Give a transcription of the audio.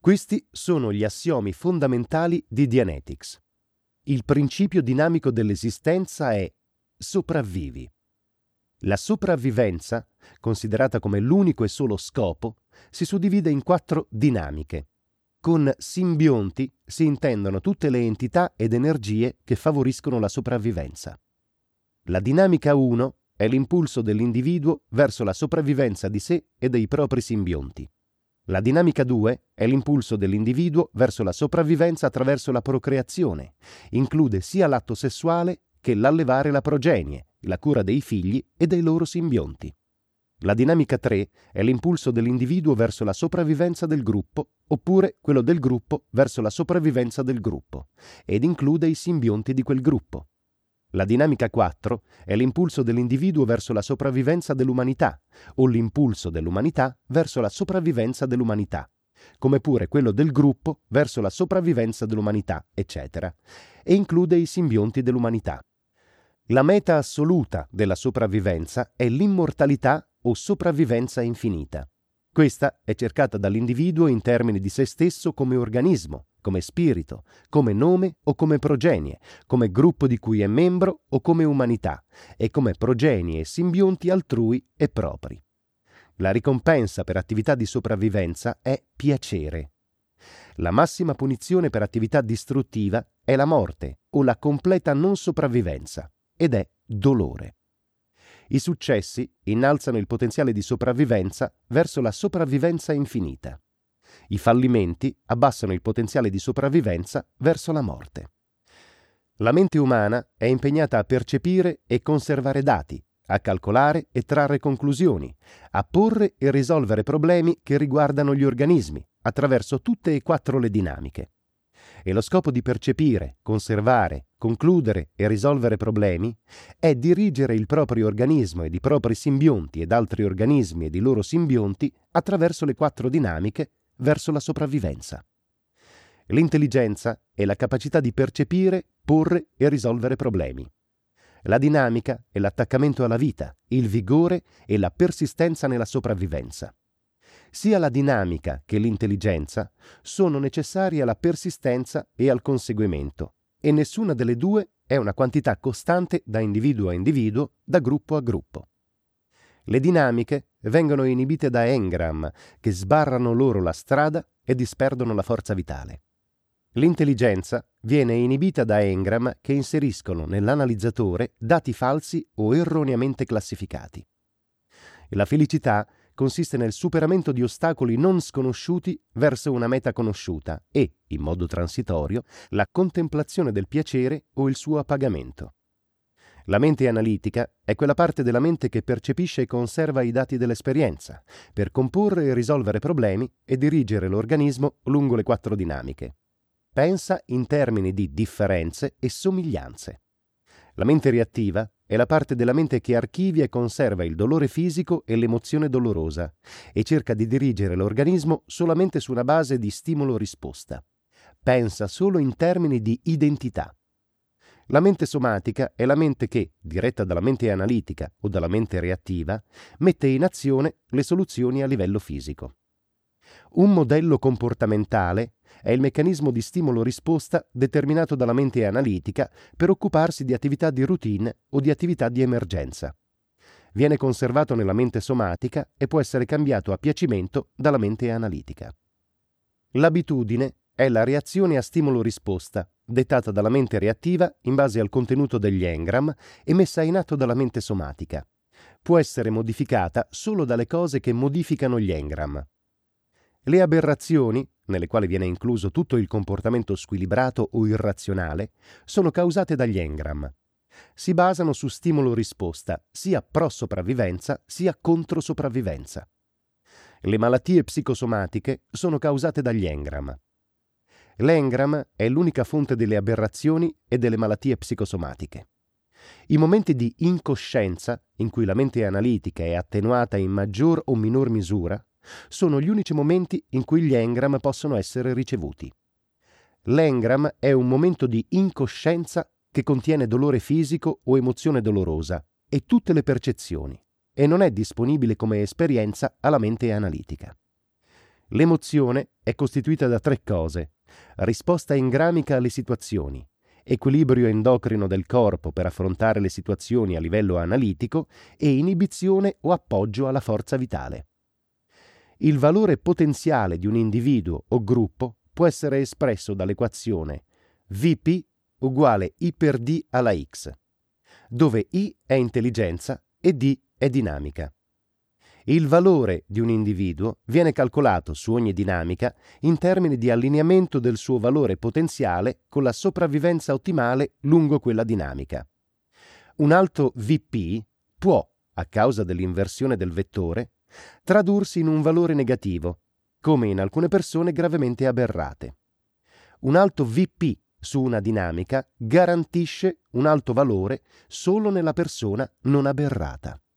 Questi sono gli assiomi fondamentali di Dianetics. Il principio dinamico dell'esistenza è sopravvivi. La sopravvivenza, considerata come l'unico e solo scopo, si suddivide in 4 dinamiche. Con simbionti si intendono tutte le entità ed energie che favoriscono la sopravvivenza. La dinamica 1 è l'impulso dell'individuo verso la sopravvivenza di sé e dei propri simbionti. La dinamica 2 è l'impulso dell'individuo verso la sopravvivenza attraverso la procreazione. Include sia l'atto sessuale che l'allevare la progenie, la cura dei figli e dei loro simbionti. La dinamica 3 è l'impulso dell'individuo verso la sopravvivenza del gruppo, oppure quello del gruppo verso la sopravvivenza del gruppo, ed include i simbionti di quel gruppo. La dinamica 4 è l'impulso dell'individuo verso la sopravvivenza dell'umanità, o l'impulso dell'umanità verso la sopravvivenza dell'umanità, come pure quello del gruppo verso la sopravvivenza dell'umanità, eccetera, e include i simbionti dell'umanità. La meta assoluta della sopravvivenza è l'immortalità o sopravvivenza infinita. Questa è cercata dall'individuo in termini di se stesso come organismo, come spirito, come nome o come progenie, come gruppo di cui è membro o come umanità, e come progenie e simbionti altrui e propri. La ricompensa per attività di sopravvivenza è piacere. La massima punizione per attività distruttiva è la morte o la completa non sopravvivenza, ed è dolore. I successi innalzano il potenziale di sopravvivenza verso la sopravvivenza infinita. I fallimenti abbassano il potenziale di sopravvivenza verso la morte. La mente umana è impegnata a percepire e conservare dati, a calcolare e trarre conclusioni, a porre e risolvere problemi che riguardano gli organismi, attraverso tutte e 4 le dinamiche. E lo scopo di percepire, conservare, concludere e risolvere problemi è dirigere il proprio organismo ed i propri simbionti ed altri organismi ed i loro simbionti attraverso le 4 dinamiche verso la sopravvivenza. L'intelligenza è la capacità di percepire, porre e risolvere problemi. La dinamica è l'attaccamento alla vita, il vigore e la persistenza nella sopravvivenza. Sia la dinamica che l'intelligenza sono necessarie alla persistenza e al conseguimento, e nessuna delle due è una quantità costante da individuo a individuo, da gruppo a gruppo. Le dinamiche vengono inibite da engram, che sbarrano loro la strada e disperdono la forza vitale. L'intelligenza viene inibita da engram che inseriscono nell'analizzatore dati falsi o erroneamente classificati. La felicità consiste nel superamento di ostacoli non sconosciuti verso una meta conosciuta e, in modo transitorio, la contemplazione del piacere o il suo appagamento. La mente analitica è quella parte della mente che percepisce e conserva i dati dell'esperienza per comporre e risolvere problemi e dirigere l'organismo lungo le 4 dinamiche. Pensa in termini di differenze e somiglianze. La mente reattiva è la parte della mente che archivia e conserva il dolore fisico e l'emozione dolorosa e cerca di dirigere l'organismo solamente su una base di stimolo-risposta. Pensa solo in termini di identità. La mente somatica è la mente che, diretta dalla mente analitica o dalla mente reattiva, mette in azione le soluzioni a livello fisico. Un modello comportamentale è il meccanismo di stimolo-risposta determinato dalla mente analitica per occuparsi di attività di routine o di attività di emergenza. Viene conservato nella mente somatica e può essere cambiato a piacimento dalla mente analitica. L'abitudine è la reazione a stimolo-risposta, dettata dalla mente reattiva in base al contenuto degli engram e messa in atto dalla mente somatica. Può essere modificata solo dalle cose che modificano gli engram. Le aberrazioni, nelle quali viene incluso tutto il comportamento squilibrato o irrazionale, sono causate dagli engram. Si basano su stimolo-risposta, sia pro-sopravvivenza sia contro-sopravvivenza. Le malattie psicosomatiche sono causate dagli engram. L'engram è l'unica fonte delle aberrazioni e delle malattie psicosomatiche. I momenti di incoscienza, in cui la mente analitica è attenuata in maggior o minor misura, sono gli unici momenti in cui gli engram possono essere ricevuti. L'engram è un momento di incoscienza che contiene dolore fisico o emozione dolorosa e tutte le percezioni, e non è disponibile come esperienza alla mente analitica. L'emozione è costituita da 3 cose: risposta engramica alle situazioni, equilibrio endocrino del corpo per affrontare le situazioni a livello analitico e inibizione o appoggio alla forza vitale. Il valore potenziale di un individuo o gruppo può essere espresso dall'equazione Vp uguale I per D alla X, dove I è intelligenza e D è dinamica. Il valore di un individuo viene calcolato su ogni dinamica in termini di allineamento del suo valore potenziale con la sopravvivenza ottimale lungo quella dinamica. Un alto Vp può, a causa dell'inversione del vettore, tradursi in un valore negativo, come in alcune persone gravemente aberrate. Un alto Vp su una dinamica garantisce un alto valore solo nella persona non aberrata.